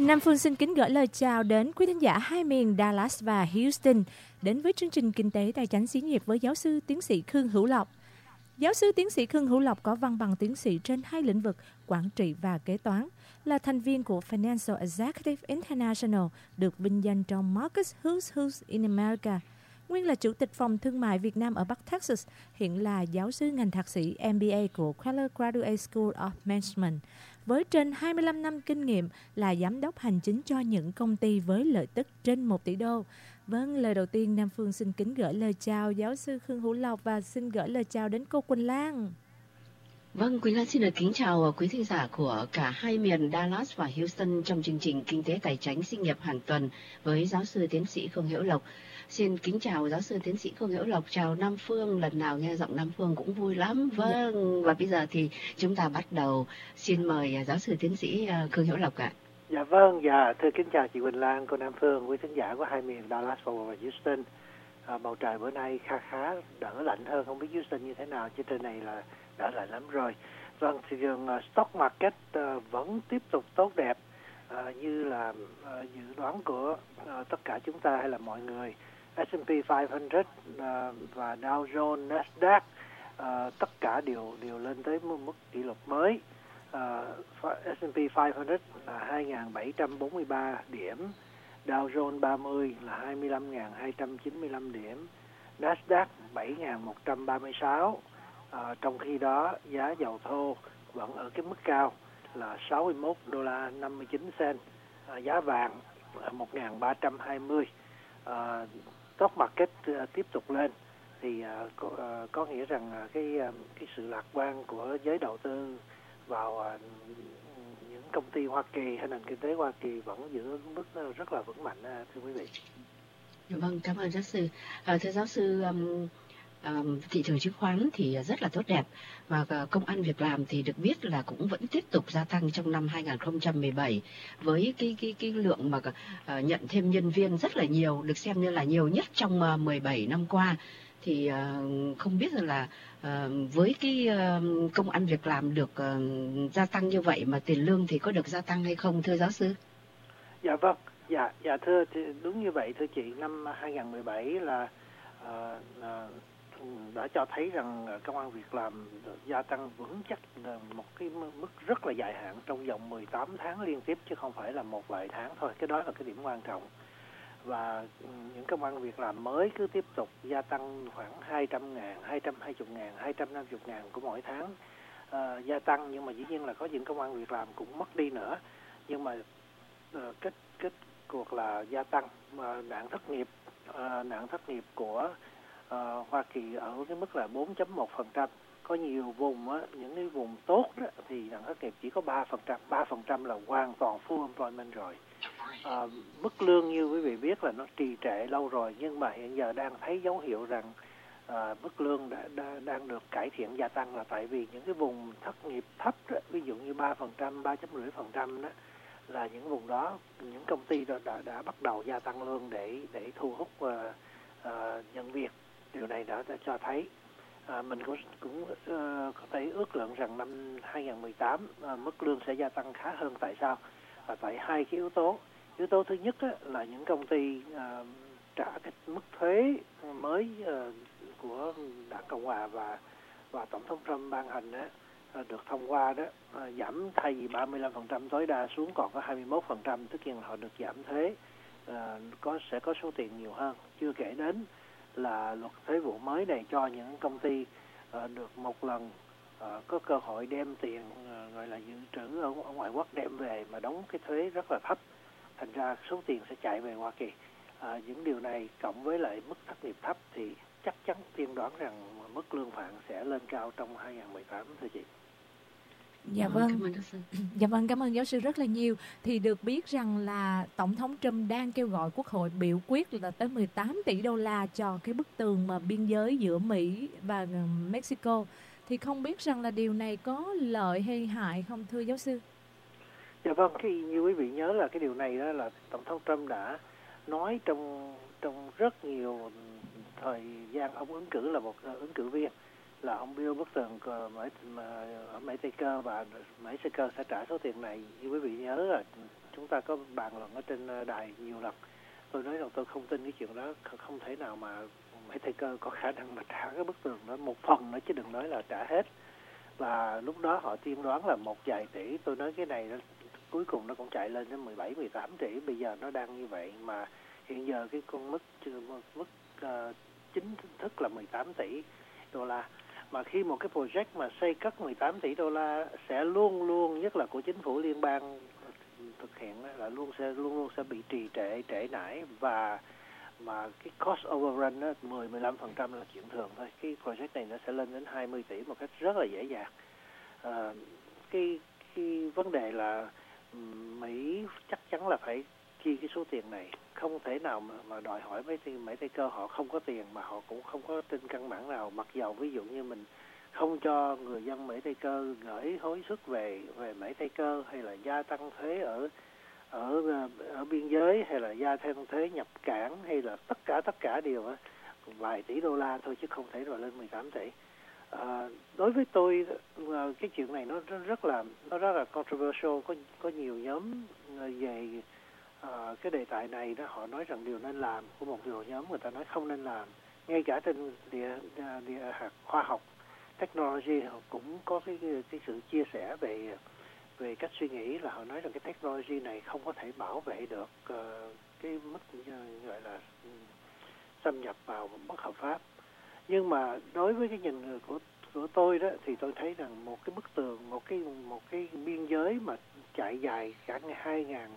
Nam Phương xin kính gửi lời chào đến quý thính giả hai miền Dallas và Houston đến với chương trình Kinh tế Tài chính Xí nghiệp với giáo sư tiến sĩ Khương Hữu Lộc. Giáo sư tiến sĩ Khương Hữu Lộc có văn bằng tiến sĩ trên hai lĩnh vực quản trị và kế toán, là thành viên của Financial Executive International, được vinh danh trong Marcus Who's in America. Nguyên là Chủ tịch Phòng Thương mại Việt Nam ở Bắc Texas, hiện là giáo sư ngành thạc sĩ MBA của Keller Graduate School of Management. Với trên 25 năm kinh nghiệm là giám đốc hành chính cho những công ty với lợi tức trên 1 tỷ đô. Vâng, lời đầu tiên Nam Phương xin kính gửi lời chào giáo sư Khương Hữu Lộc và xin gửi lời chào đến cô Quỳnh Lan. Vâng, Quỳnh Lan xin được kính chào quý thính giả của cả hai miền Dallas và Houston trong chương trình Kinh tế Tài chính Xí nghiệp hàng tuần với giáo sư tiến sĩ Khương Hữu Lộc. Xin kính chào giáo sư tiến sĩ Khương Hữu Lộc, chào Nam Phương, lần nào nghe giọng Nam Phương cũng vui lắm. Vâng, và bây giờ thì chúng ta bắt đầu. Xin mời giáo sư tiến sĩ Khương Hữu Lộc ạ. Dạ vâng, thưa kính chào chị Quỳnh Lan, cô Nam Phương, quý thính giả của hai miền Dallas và Houston. Bầu trời bữa nay khá đỡ lạnh hơn, không biết Houston như thế nào, chứ trên này là đỡ lạnh lắm rồi. Vâng, thị trường stock market vẫn tiếp tục tốt đẹp như là dự đoán của tất cả chúng ta hay là mọi người. S&P 500 và Dow Jones, Nasdaq tất cả đều lên tới mức kỷ lục mới. S&P 500 là 2.743 điểm, Dow Jones 30 là 25.295 điểm, Nasdaq 7.136. Trong khi đó giá dầu thô vẫn ở cái mức cao là $61.59, giá vàng 1.320. Stock market tiếp tục lên thì có nghĩa rằng cái sự lạc quan của giới đầu tư vào những công ty Hoa Kỳ hay nền kinh tế Hoa Kỳ vẫn giữ mức rất là vững mạnh, thưa quý vị. Vâng, cảm ơn giáo sư. Thưa giáo sư, thị trường chứng khoán thì rất là tốt đẹp và công ăn việc làm thì được biết là cũng vẫn tiếp tục gia tăng trong năm 2017 với cái lượng mà nhận thêm nhân viên rất là nhiều, được xem như là nhiều nhất trong 17 năm qua. Thì không biết là với cái công ăn việc làm được gia tăng như vậy mà tiền lương thì có được gia tăng hay không, thưa giáo sư? Dạ vâng, dạ thưa, đúng như vậy thưa chị. Năm 2017 là đã cho thấy rằng công ăn việc làm gia tăng vững chắc một cái mức rất là dài hạn trong vòng 18 tháng liên tiếp, chứ không phải là một vài tháng thôi. Cái đó là cái điểm quan trọng. Và những công ăn việc làm mới cứ tiếp tục gia tăng khoảng 200.000, 220.000, 250.000 của mỗi tháng gia tăng. Nhưng mà dĩ nhiên là có những công ăn việc làm cũng mất đi nữa. Nhưng mà kết cuộc là gia tăng. Nạn thất nghiệp của Hoa Kỳ ở cái mức là 4.1%. Có nhiều vùng những cái vùng tốt đó, thì nạn thất nghiệp chỉ có 3%. 3% là hoàn toàn full employment rồi. Mức lương như quý vị biết là nó trì trệ lâu rồi, nhưng mà hiện giờ đang thấy dấu hiệu rằng mức lương đang được cải thiện gia tăng, là tại vì những cái vùng thất nghiệp thấp đó, ví dụ như 3%, 3.5% đó, là những vùng đó những công ty đã bắt đầu gia tăng lương để thu hút nhân viên. Điều này đã cho thấy mình cũng có thể ước lượng rằng năm 2018 mức lương sẽ gia tăng khá hơn. Tại sao? Tại hai cái yếu tố. Yếu tố thứ nhất là những công ty trả cái mức thuế mới của Đảng Cộng hòa và Tổng thống Trump ban hành được thông qua đó, giảm thay vì 35% tối đa xuống còn có 21%, tất nhiên là họ được giảm thuế, sẽ có số tiền nhiều hơn. Chưa kể đến là luật thuế vụ mới này cho những công ty được một lần có cơ hội đem tiền gọi là dự trữ ở ngoại quốc đem về mà đóng cái thuế rất là thấp, thành ra số tiền sẽ chạy về Hoa Kỳ. Những điều này cộng với lại mức thất nghiệp thấp thì chắc chắn tiên đoán rằng mức lương phạn sẽ lên cao trong 2018, thưa chị. Dạ vâng. Dạ vâng, cảm ơn giáo sư rất là nhiều. Thì được biết rằng là Tổng thống Trump đang kêu gọi Quốc hội biểu quyết là tới 18 tỷ đô la cho cái bức tường mà biên giới giữa Mỹ và Mexico. Thì không biết rằng là điều này có lợi hay hại không, thưa giáo sư? Dạ vâng, như quý vị nhớ là cái điều này đó là Tổng thống Trump đã nói trong rất nhiều thời gian ông ứng cử là một ứng cử viên, là ông build bức tường ở Mễ Tây Cơ, và Mễ Tây Cơ sẽ trả số tiền này. Như quý vị nhớ là chúng ta có bàn luận ở trên đài nhiều lần. Tôi nói rằng tôi không tin cái chuyện đó, không thể nào mà Mễ Tây Cơ có khả năng mà trả cái bức tường đó một phần nữa, chứ đừng nói là trả hết. Và lúc đó họ tiên đoán là 1 vài tỷ. Tôi nói cái này cuối cùng nó cũng chạy lên đến 17-18 tỷ. Bây giờ nó đang như vậy, mà hiện giờ cái con mức chính thức là 18 tỷ đô la. Mà khi một cái project mà xây cất 18 tỷ đô la sẽ luôn nhất là của chính phủ liên bang thực hiện, là luôn luôn sẽ bị trì trễ nải, và mà cái cost overrun đó 10-15% là chuyện thường thôi. Cái project này nó sẽ lên đến 20 tỷ một cách rất là dễ dàng. Cái vấn đề là Mỹ chắc chắn là phải chi cái số tiền này, không thể nào mà đòi hỏi Mễ Tây Cơ họ không có tiền, mà họ cũng không có trên căn bản nào. Mặc dầu ví dụ như mình không cho người dân Mễ Tây Cơ gửi hối suất về Mễ Tây Cơ, hay là gia tăng thuế ở biên giới, hay là gia tăng thuế nhập cảng, hay là tất cả đều vài tỷ đô la thôi, chứ không thể rồi lên 18 tỷ. Đối với tôi cái chuyện này nó rất là controversial. Có nhiều nhóm về cái đề tài này đó, họ nói rằng điều nên làm, của một nhiều nhóm người ta nói không nên làm. Ngay cả trên địa hạt khoa học technology họ cũng có cái sự chia sẻ về cách suy nghĩ, là họ nói rằng cái technology này không có thể bảo vệ được cái mức gọi là xâm nhập vào bất hợp pháp. Nhưng mà đối với cái nhìn của tôi đó, thì tôi thấy rằng một cái bức tường, một cái biên giới mà chạy dài cả 2.000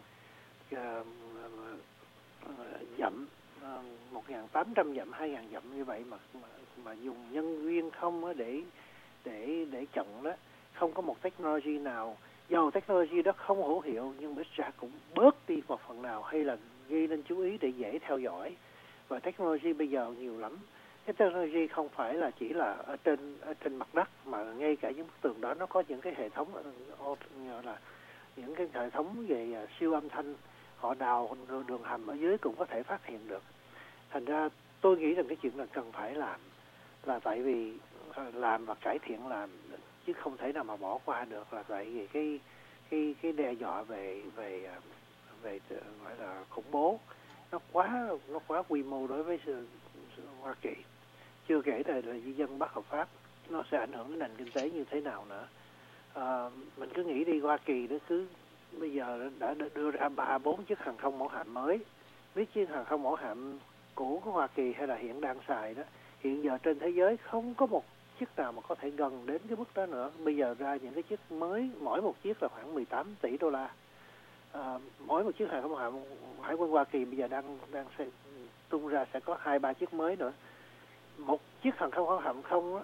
dặm, 1.800 dặm, 2.000 dặm như vậy, mà dùng nhân viên không để chặn đó, không có một technology nào, dầu technology đó không hữu hiệu nhưng ít ra cũng bớt đi một phần nào, hay là gây nên chú ý để dễ theo dõi. Và technology bây giờ nhiều lắm. Cái technology không phải là chỉ là ở trên mặt đất, mà ngay cả những bức tường đó nó có những cái hệ thống là những cái hệ thống về siêu âm thanh, họ đào đường hầm ở dưới cũng có thể phát hiện được. Thành ra tôi nghĩ rằng cái chuyện là cần phải làm, là tại vì làm và cải thiện làm, chứ không thể nào mà bỏ qua được, là tại vì cái đe dọa về gọi là khủng bố nó quá quy mô đối với Hoa Kỳ. Chưa kể là di dân bất hợp pháp, nó sẽ ảnh hưởng đến nền kinh tế như thế nào nữa. Mình cứ nghĩ đi, Hoa Kỳ nó cứ bây giờ đã đưa ra 3-4 chiếc hàng không mẫu hạm mới. Biết chiếc hàng không mẫu hạm cũ của Hoa Kỳ hay là hiện đang xài đó, hiện giờ trên thế giới không có một chiếc nào mà có thể gần đến cái mức đó nữa. Bây giờ ra những cái chiếc mới, mỗi một chiếc là khoảng 18 tỷ đô la. Mỗi một chiếc hàng không mẫu hạm Hải quân Hoa Kỳ bây giờ đang tung ra sẽ có 2-3 chiếc mới nữa. Một chiếc hàng không mẫu hạm không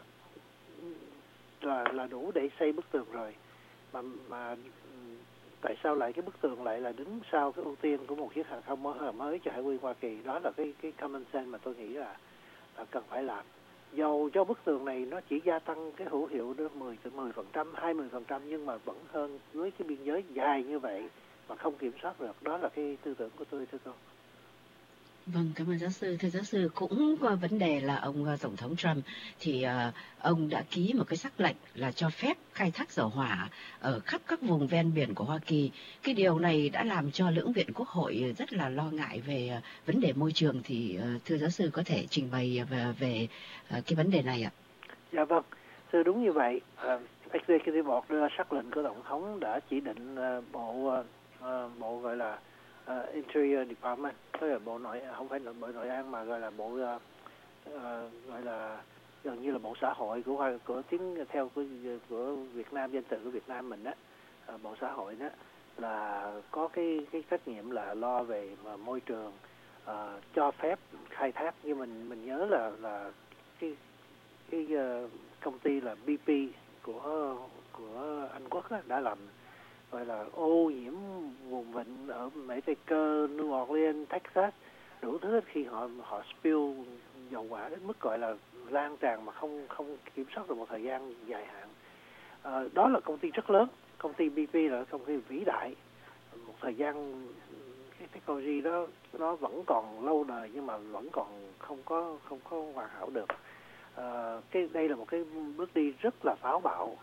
là đủ để xây bức tường rồi, mà tại sao lại cái bức tường lại là đứng sau cái ưu tiên của một chiếc hàng không mẫu hạm mới cho Hải quân Hoa Kỳ? Đó là cái common sense mà tôi nghĩ là cần phải làm. Dầu cho bức tường này nó chỉ gia tăng cái hữu hiệu đến 10%, 20%, nhưng mà vẫn hơn với cái biên giới dài như vậy mà không kiểm soát được. Đó là cái tư tưởng của tôi, thưa cô. Vâng, cảm ơn giáo sư. Thưa giáo sư, cũng có vấn đề là ông Tổng thống Trump thì ông đã ký một cái sắc lệnh là cho phép khai thác dầu hỏa ở khắp các vùng ven biển của Hoa Kỳ. Cái điều này đã làm cho lưỡng viện Quốc hội rất là lo ngại về vấn đề môi trường. Thì thưa giáo sư có thể trình bày về cái vấn đề này ạ? Dạ vâng, thưa đúng như vậy. Executive Order, sắc lệnh của Tổng thống đã chỉ định bộ gọi là Interior Department, tức là không phải là bộ nội an mà gọi là bộ gọi là gần như là bộ xã hội của tiếng theo của Việt Nam, danh từ của Việt Nam mình đó. Bộ xã hội đó là có cái trách nhiệm là lo về môi trường, cho phép khai thác. Như mình nhớ là cái công ty là BP của Anh Quốc đó, đã làm gọi là ô nhiễm vùng vịnh ở Mễ Tây Cơ, New Orleans, Texas, đủ thứ khi họ spill dầu hỏa đến mức gọi là lan tràn mà không kiểm soát được một thời gian dài hạn. Đó là công ty rất lớn, công ty BP là công ty vĩ đại. Một thời gian cái technology đó nó vẫn còn lâu đời nhưng mà vẫn còn không có hoàn hảo được. Đây là một cái bước đi rất là táo bạo.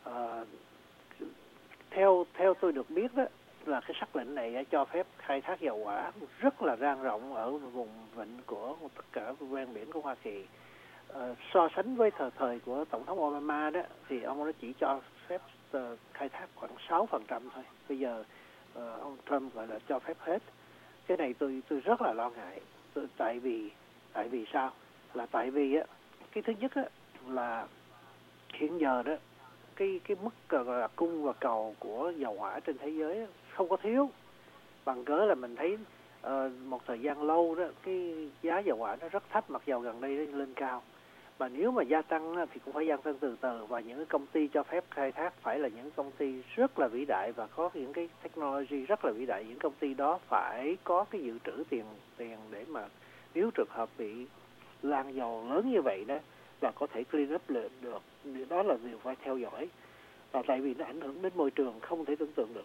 Theo tôi được biết đó, là cái sắc lệnh này cho phép khai thác dầu hỏa rất là rang rộng ở vùng vịnh của tất cả ven biển của Hoa Kỳ. So sánh với thời của Tổng thống Obama đó, thì ông nó chỉ cho phép khai thác khoảng 6% thôi. Bây giờ ông Trump gọi là cho phép hết. Cái này tôi rất là lo ngại. Tại vì sao? Là tại vì á, cái thứ nhất á, là hiện giờ đó cái mức là cung và cầu của dầu hỏa trên thế giới không có thiếu, bằng cớ là mình thấy một thời gian lâu đó cái giá dầu hỏa nó rất thấp, mặc dầu gần đây nó lên cao. Mà nếu mà gia tăng thì cũng phải gia tăng từ từ, và những cái công ty cho phép khai thác phải là những công ty rất là vĩ đại và có những cái technology rất là vĩ đại. Những công ty đó phải có cái dự trữ tiền để mà nếu trường hợp bị lan dầu lớn như vậy đó là có thể clean up được. Đó là điều phải theo dõi, và tại vì nó ảnh hưởng đến môi trường không thể tưởng tượng được.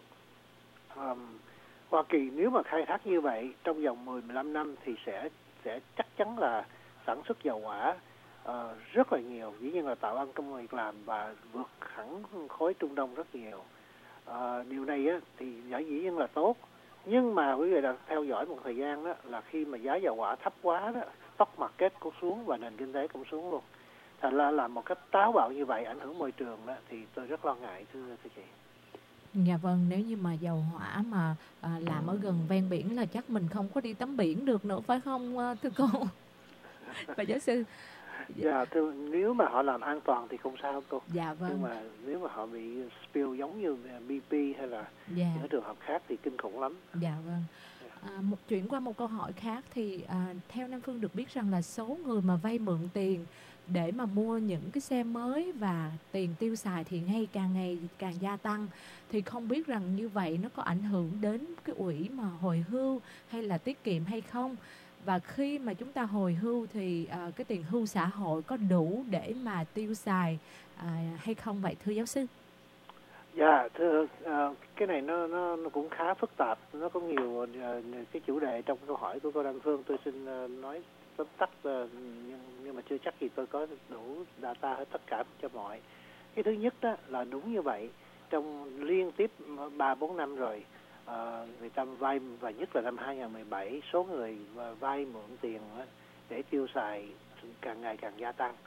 Hoa Kỳ nếu mà khai thác như vậy trong vòng 10-15 năm thì sẽ chắc chắn là sản xuất dầu hỏa rất là nhiều, dĩ nhiên là tạo ăn công việc làm và vượt hẳn khối Trung Đông rất nhiều. Điều này á, thì dĩ nhiên là tốt, nhưng mà quý vị đã theo dõi một thời gian đó là khi mà giá dầu hỏa thấp quá đó, stock market cũng xuống và nền kinh tế cũng xuống luôn. Thành ra là một cách táo bạo như vậy ảnh hưởng môi trường đó, thì tôi rất lo ngại thưa chị. Dạ vâng, nếu như mà dầu hỏa mà làm ở gần ven biển là chắc mình không có đi tắm biển được nữa, phải không thưa cô? Và giáo sư. Dạ, nếu mà họ làm an toàn thì không sao cô. Dạ vâng. Nhưng mà nếu mà họ bị spill giống như BP hay là những trường hợp khác thì kinh khủng lắm. Dạ vâng. Chuyển qua một câu hỏi khác thì theo Nam Phương được biết rằng là số người mà vay mượn tiền để mà mua những cái xe mới và tiền tiêu xài thì ngày càng gia tăng, thì không biết rằng như vậy nó có ảnh hưởng đến cái ủy mà hồi hưu hay là tiết kiệm hay không, và khi mà chúng ta hồi hưu thì cái tiền hưu xã hội có đủ để mà tiêu xài hay không vậy thưa giáo sư? Dạ, thưa, cái này nó cũng khá phức tạp, nó có nhiều cái chủ đề trong câu hỏi của cô Đăng Phương. Tôi xin nói tóm tắt, nhưng mà chưa chắc gì tôi có đủ data hết tất cả cho mọi. Cái thứ nhất đó là đúng như vậy, trong liên tiếp 3-4 năm rồi, người ta vay, và nhất là năm 2017, số người vay mượn tiền để tiêu xài càng ngày càng gia tăng.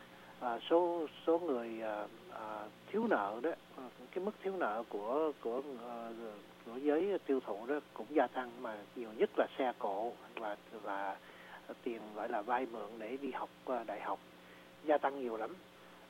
Số người thiếu nợ đó, cái mức thiếu nợ của giới tiêu thụ đó cũng gia tăng, mà nhiều nhất là xe cộ và tiền gọi là vay mượn để đi học đại học gia tăng nhiều lắm.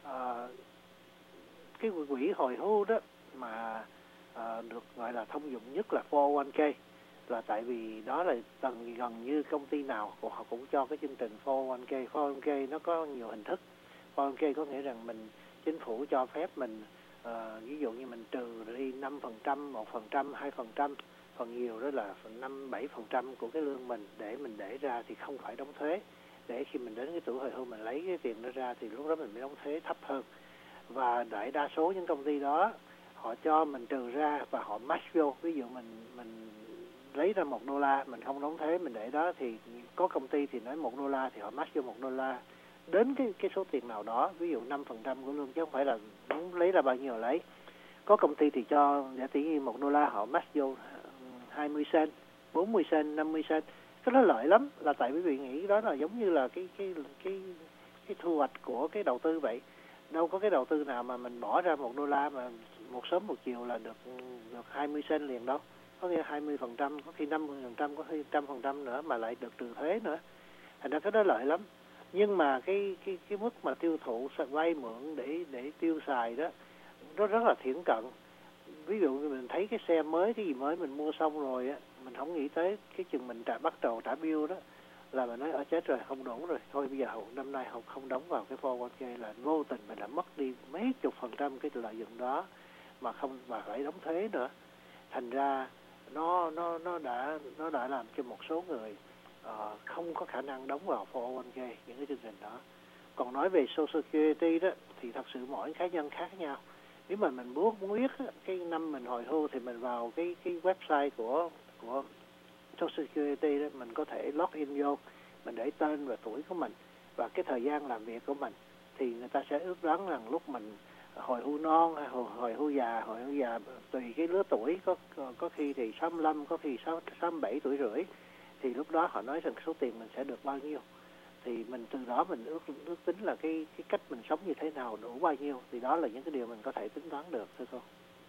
Cái quỹ hồi hưu đó mà được gọi là thông dụng nhất là 401k, là tại vì đó là gần như công ty nào họ cũng cho cái chương trình 401k. 401k nó có nhiều hình thức. 401k có nghĩa rằng chính phủ cho phép mình ví dụ như mình trừ đi 5%, 1%, 2%, phần nhiều đó là 5-7% của cái lương mình để ra thì không phải đóng thuế, để khi mình đến cái tuổi hồi hưu mình lấy cái tiền đó ra thì lúc đó mình mới đóng thuế thấp hơn. Và đại đa số những công ty đó họ cho mình trừ ra và họ match vô. Ví dụ mình lấy ra $1 mình không đóng thuế, mình để đó, thì có công ty thì nói $1 thì họ match vô $1 đến cái số tiền nào đó, ví dụ 5% của lương, chứ không phải là muốn lấy ra bao nhiêu lấy. Có công ty thì cho giả tỷ như $1 họ match vô 20 cent, 40 cent, 50 cent. Cái đó lợi lắm, là tại quý vị nghĩ đó là giống như là cái thu hoạch của cái đầu tư vậy. Đâu có cái đầu tư nào mà mình bỏ ra $1 mà một sớm một chiều là được 20 cent liền đâu. Có nghĩa 20%, có khi 50%, có khi 100% nữa, mà lại được trừ thuế nữa. Thành ra cái đó lợi lắm. Nhưng mà cái mức mà tiêu thụ vay mượn để tiêu xài đó, nó rất là thiển cận. Ví dụ như mình thấy cái xe mới, cái gì mới mình mua xong rồi á, mình không nghĩ tới cái chừng mình bắt đầu trả bill đó là mình nói chết rồi, không đủ rồi, thôi bây giờ năm nay không đóng vào cái 401k, là vô tình mình đã mất đi mấy chục % cái lợi nhuận đó mà phải đóng thuế nữa. Thành ra nó đã làm cho một số người không có khả năng đóng vào 401k, những cái chương trình đó. Còn nói về Social Security đó thì thật sự mỗi cá nhân khác nhau. Nếu mà mình muốn biết cái năm mình hồi hưu thì mình vào cái website của Social Security đó, mình có thể log in vô, mình để tên và tuổi của mình và cái thời gian làm việc của mình, thì người ta sẽ ước đoán rằng lúc mình hồi hưu non hay hồi hưu già tùy cái lứa tuổi, có khi thì 65, có khi 67 tuổi rưỡi, thì lúc đó họ nói rằng số tiền mình sẽ được bao nhiêu, thì mình từ đó mình ước tính là cái cách mình sống như thế nào, đủ bao nhiêu, thì đó là những cái điều mình có thể tính toán được thưa cô.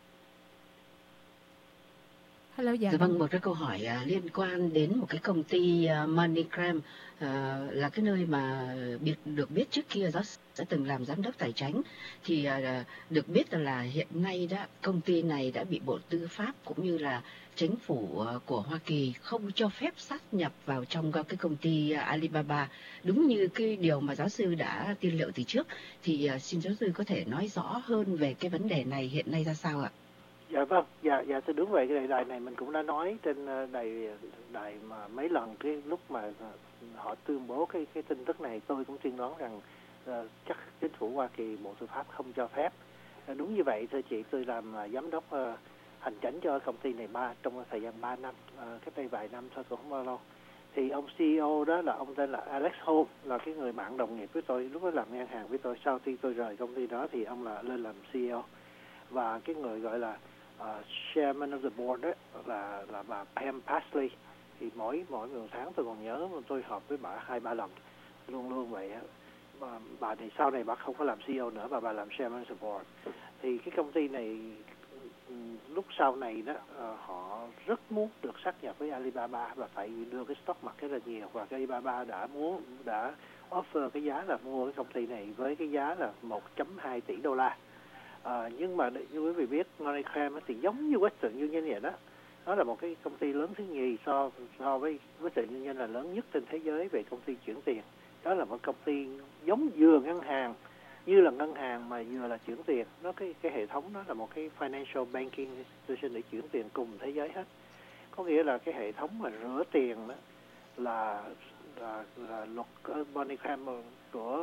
Hello, dạ. Vâng, một cái câu hỏi liên quan đến một cái công ty MoneyGram, là cái nơi mà được biết trước kia giáo sư đã từng làm giám đốc tài chính, thì được biết là hiện nay đó công ty này đã bị Bộ Tư pháp cũng như là chính phủ của Hoa Kỳ không cho phép sát nhập vào trong cái công ty Alibaba, đúng như cái điều mà giáo sư đã tiên liệu từ trước, thì xin giáo sư có thể nói rõ hơn về cái vấn đề này hiện nay ra sao ạ? Dạ vâng, dạ thưa, đúng vậy, cái đài này mình cũng đã nói trên đài mà mấy lần, cái lúc mà họ tuyên bố cái tin tức này, tôi cũng tiên đoán rằng chắc chính phủ Hoa Kỳ, Bộ Tư pháp không cho phép. Đúng như vậy thưa chị, tôi làm giám đốc hành chánh cho công ty này trong thời gian 3 năm, cách đây vài năm thôi cũng không bao lâu. Thì ông CEO đó là ông tên là Alex Holm, là cái người bạn đồng nghiệp với tôi, lúc đó làm ngân hàng với tôi. Sau khi tôi rời công ty đó thì ông là lên làm CEO. Và cái người gọi là chairman of the board đó là bà Pam Pasley. Thì mỗi tháng tôi còn nhớ tôi họp với bà 2-3 lần, luôn vậy. Bà thì sau này bà không có làm CEO nữa, bà làm chairman of the board. Thì cái công ty này lúc sau này đó họ rất muốn được sát nhập với Alibaba, và tại vì đưa cái stock market rất là nhiều, và cái Alibaba đã offer cái giá là mua cái công ty này với cái giá là 1.2 tỷ đô la. Nhưng mà như quý vị biết, MoneyGram thì giống như Western Union vậy đó, nó là một cái công ty lớn thứ nhì so với Western Union là lớn nhất trên thế giới về công ty chuyển tiền. Đó là một công ty giống vừa ngân hàng, như là ngân hàng mà vừa là chuyển tiền. Nó cái hệ thống đó là một cái financial banking institution để chuyển tiền cùng thế giới hết. Có nghĩa là cái hệ thống mà rửa tiền đó là luật MoneyGram của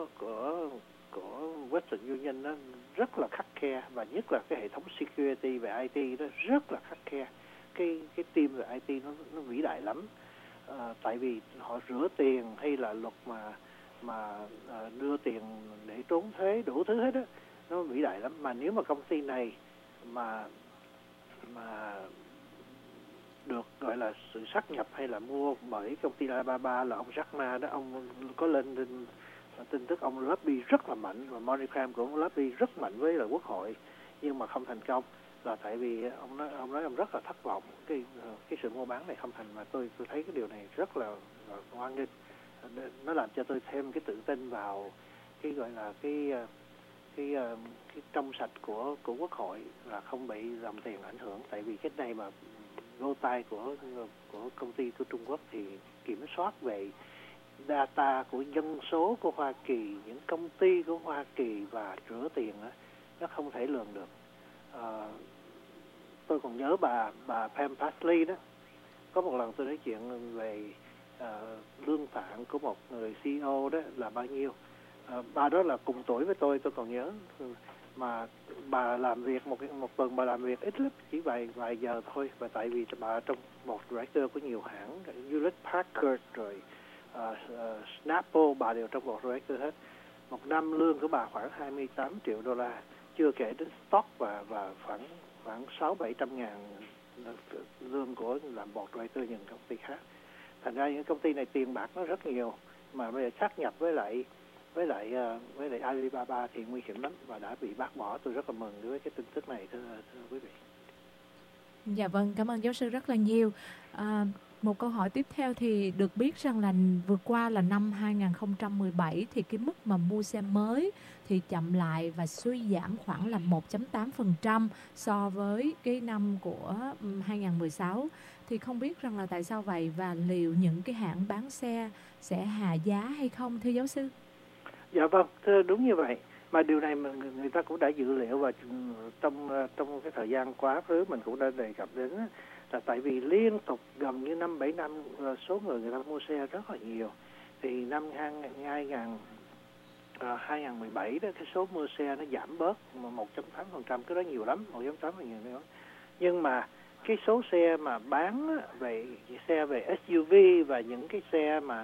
Western Union nó rất là khắt khe, và nhất là cái hệ thống security về IT đó rất là khắt khe. Cái team về IT nó vĩ đại lắm. Tại vì họ rửa tiền hay là luật mà đưa tiền để trốn thuế đủ thứ hết đó, nó vĩ đại lắm. Mà nếu mà công ty này mà được gọi là sự sát nhập hay là mua bởi công ty Alibaba là ông Jack Ma đó, ông có lên tin tức ông lobby rất là mạnh, và MoneyGram cũng lobby rất mạnh với là quốc hội, nhưng mà không thành công, là tại vì ông nói ông rất là thất vọng cái sự mua bán này không thành. Mà tôi thấy cái điều này rất là hoan nghênh, nó làm cho tôi thêm cái tự tin vào cái gọi là cái trong sạch của quốc hội, là không bị dòng tiền ảnh hưởng. Tại vì cái này mà vô tay của công ty của Trung Quốc thì kiểm soát về data của dân số của Hoa Kỳ, những công ty của Hoa Kỳ và rửa tiền đó, nó không thể lường được. Tôi còn nhớ bà Pam Pasley đó, có một lần tôi nói chuyện về lương phản của một người CEO đó là bao nhiêu. Bà đó là cùng tuổi với tôi còn nhớ, mà bà làm việc một tuần bà làm việc ít lắm, chỉ vài giờ thôi. Và tại vì bà trong một director của nhiều hãng, Hewlett Packard rồi Snapple, bà đều trong một director hết. Một năm lương của bà khoảng 28 triệu đô la, chưa kể đến stock và khoảng 600-700 ngàn lương của làm một director những công ty khác. Thành ra những công ty này tiền bạc nó rất nhiều, mà bây giờ sát nhập với lại Alibaba thì nguy hiểm lắm và đã bị bác bỏ. Tôi rất là mừng với cái tin tức này thưa quý vị. Dạ vâng, cảm ơn giáo sư rất là nhiều. Một câu hỏi tiếp theo thì được biết rằng là vừa qua là năm 2017 thì cái mức mà mua xe mới thì chậm lại và suy giảm khoảng là 1.8% so với cái năm của 2016. Thì không biết rằng là tại sao vậy, và liệu những cái hãng bán xe sẽ hạ giá hay không thưa giáo sư? Dạ vâng, thưa, đúng như vậy. Mà điều này mà người ta cũng đã dự liệu, và trong cái thời gian quá khứ mình cũng đã đề cập đến, là tại vì liên tục gần như 5-7 năm số người ta mua xe rất là nhiều. Thì năm 2017 đó, cái số mua xe nó giảm bớt 1.8%, cái đó nhiều lắm, 1.8 là nhiều lắm. Nhưng mà cái số xe mà bán về SUV và những cái xe mà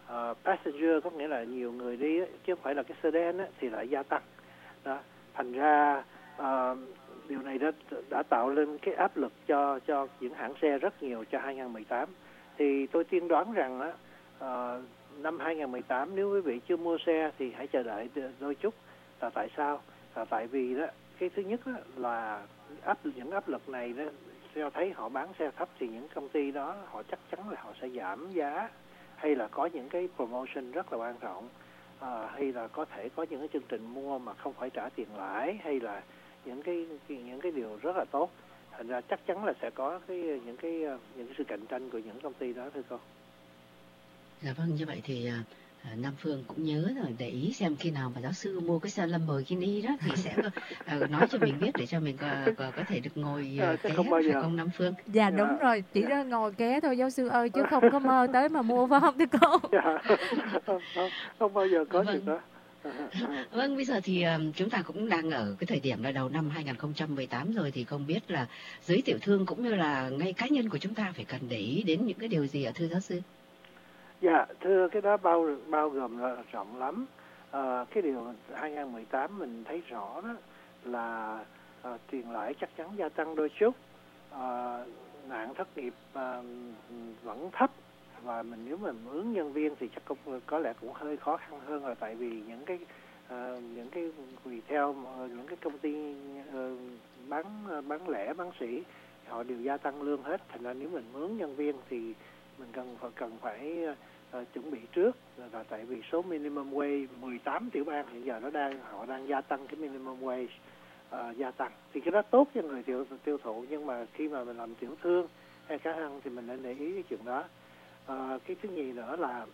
passenger có nghĩa là nhiều người đi chứ không phải là cái sedan thì lại gia tăng. Đó. Thành ra điều này đã tạo lên cái áp lực cho những hãng xe rất nhiều cho 2018. Thì tôi tiên đoán rằng năm 2018 nếu quý vị chưa mua xe thì hãy chờ đợi đôi chút. Là tại sao? Là tại vì đó, cái thứ nhất đó là những áp lực này đó cho thấy họ bán xe thấp thì những công ty đó họ chắc chắn là họ sẽ giảm giá, hay là có những cái promotion rất là quan trọng, hay là có thể có những cái chương trình mua mà không phải trả tiền lãi, hay là những cái điều rất là tốt. Thành ra chắc chắn là sẽ có những cái sự cạnh tranh của những công ty đó, thưa cô. Dạ vâng, như vậy thì Nam Phương cũng nhớ rồi, để ý xem khi nào mà giáo sư mua cái xe Lamborghini đó thì sẽ nói cho mình biết để cho mình có thể được ngồi ké, phải không Nam Phương? Dạ đúng rồi, chỉ ra ngồi ké thôi giáo sư ơi, chứ không có mơ tới mà mua, phải không thưa cô? Không bao giờ có chuyện đó. Vâng, bây giờ thì chúng ta cũng đang ở cái thời điểm là đầu năm 2018 rồi, thì không biết là giới tiểu thương cũng như là ngay cá nhân của chúng ta phải cần để ý đến những cái điều gì ạ thưa giáo sư? Dạ, thưa, cái đó bao gồm là rộng lắm. Cái điều 2018 mình thấy rõ đó là tiền lãi chắc chắn gia tăng đôi chút, nạn thất nghiệp vẫn thấp, và nếu mà mướn nhân viên thì chắc cũng có lẽ cũng hơi khó khăn hơn, là tại vì những cái retail, những cái công ty bán lẻ, bán sỉ họ đều gia tăng lương hết. Thành ra nếu mình mướn nhân viên thì mình cần phải chuẩn bị trước, là tại vì số minimum wage 18 tiểu bang hiện giờ họ đang gia tăng cái minimum wage, gia tăng thì cái đó tốt cho người tiêu thụ, nhưng mà khi mà mình làm tiểu thương hay cá ăn thì mình nên để ý cái chuyện đó. Cái thứ nhì nữa là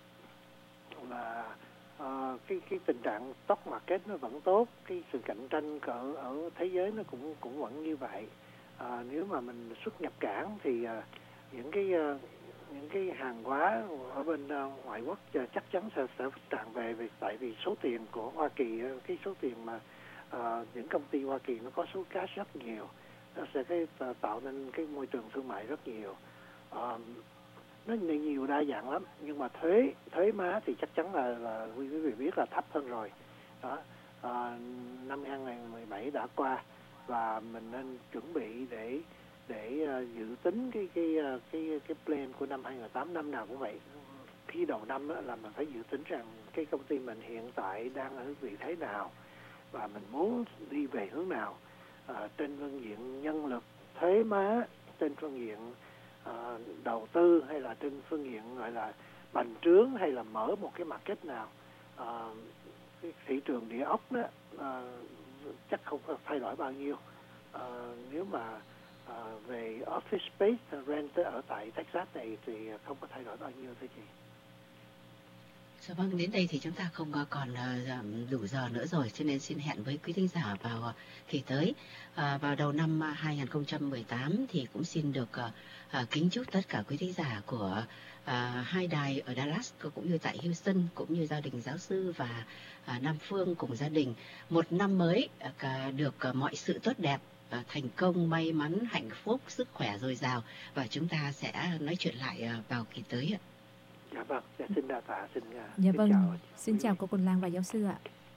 cái tình trạng stock market nó vẫn tốt, cái sự cạnh tranh ở thế giới nó cũng vẫn như vậy. Nếu mà mình xuất nhập cảng thì những cái hàng hóa ở bên ngoại quốc chắc chắn sẽ tràn về, tại vì số tiền của Hoa Kỳ, cái số tiền mà những công ty Hoa Kỳ nó có số cash rất nhiều, nó sẽ tạo nên cái môi trường thương mại rất nhiều. Nó nhiều đa dạng lắm, nhưng mà thuế má thì chắc chắn là quý vị biết là thấp hơn rồi đó. Năm 2017 đã qua và mình nên chuẩn bị để dự tính cái plan của năm 2018. Năm nào cũng vậy, khi đầu năm là mình phải dự tính rằng cái công ty mình hiện tại đang ở vị thế nào và mình muốn đi về hướng nào, trên phương diện nhân lực, thuế má, trên phương diện đầu tư, hay là trên phương diện gọi là bành trướng, hay là mở một cái market nào. Cái thị trường địa ốc đó chắc không có thay đổi bao nhiêu. Nếu mà về office space rent ở tại Texas này thì không có thay đổi bao nhiêu thôi chị. Dạ vâng, đến đây thì chúng ta không còn đủ giờ nữa rồi, cho nên xin hẹn với quý thính giả vào kỳ tới. Vào đầu năm 2018 thì cũng xin được kính chúc tất cả quý thính giả của hai đài ở Dallas cũng như tại Houston, cũng như gia đình giáo sư và Nam Phương cùng gia đình một năm mới được mọi sự tốt đẹp, thành công, may mắn, hạnh phúc, sức khỏe dồi dào, và chúng ta sẽ nói chuyện lại vào kỳ tới ạ. Dạ vâng, xin đa tạ, dạ vâng, xin chào cô Quỳnh Lan và giáo sư ạ.